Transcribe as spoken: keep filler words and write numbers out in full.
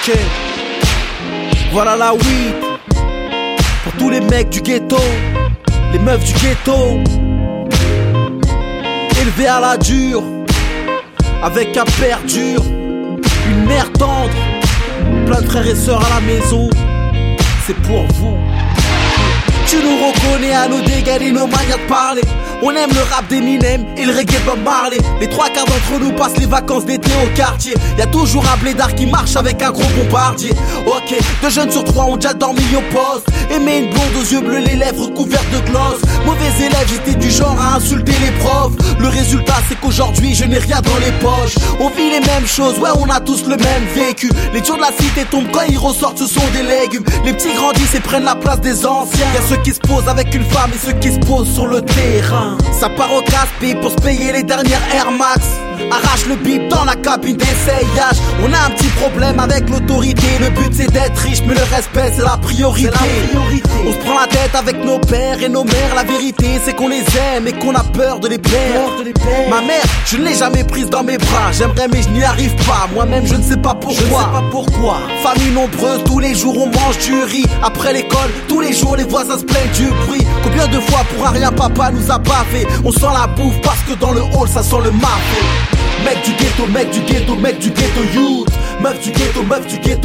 Ok, voilà la weed pour tous les mecs du ghetto, les meufs du ghetto, élevés à la dure, avec un père dur, une mère tendre, plein de frères et sœurs à la maison. C'est pour vous. Tu nous reconnais à nos dégâts et nos manières de parler. On aime le rap d'Eminem et le reggae de Bob Marley. Les trois quarts d'entre nous passent les vacances d'été au quartier. Y'a toujours un blédard qui marche avec un gros bombardier. Ok, deux jeunes sur trois ont déjà dormi au poste. Aimer une blonde aux yeux bleus, les lèvres couvertes de gloss. Mauvais élève, j'étais du genre à insulter les profs. Le résultat c'est qu'aujourd'hui je n'ai rien dans les poches. On vit les mêmes choses, ouais on a tous le même vécu. Les tueurs de la cité tombent quand ils ressortent, ce sont des légumes. Les petits grandissent et prennent la place des anciens. Y'a ceux qui se posent avec une femme et ceux qui se posent sur le terrain. Ça part au casse-pipe pour se payer les dernières Air Max. Arrache le bip dans la cabine d'essayage. On a un petit problème avec l'autorité. Le but c'est d'être riche mais le respect c'est la priorité. la priorité On se prend la tête avec nos pères et nos mères. La vérité c'est qu'on les aime et qu'on a peur de les perdre. Ma mère je ne l'ai jamais prise dans mes bras. J'aimerais mais je n'y arrive pas. Moi-même je ne sais pas pourquoi. Je ne sais pas pourquoi. Famille nombreuse, tous les jours on mange du riz. Après l'école, tous les jours les voisins se plaignent du bruit. Combien de fois pour un rien papa nous a bavé. On sent la bouffe parce que dans le hall ça sent le mafé. Mec du ghetto, mec du ghetto, mec du ghetto youth. Meuf du ghetto, meuf du ghetto.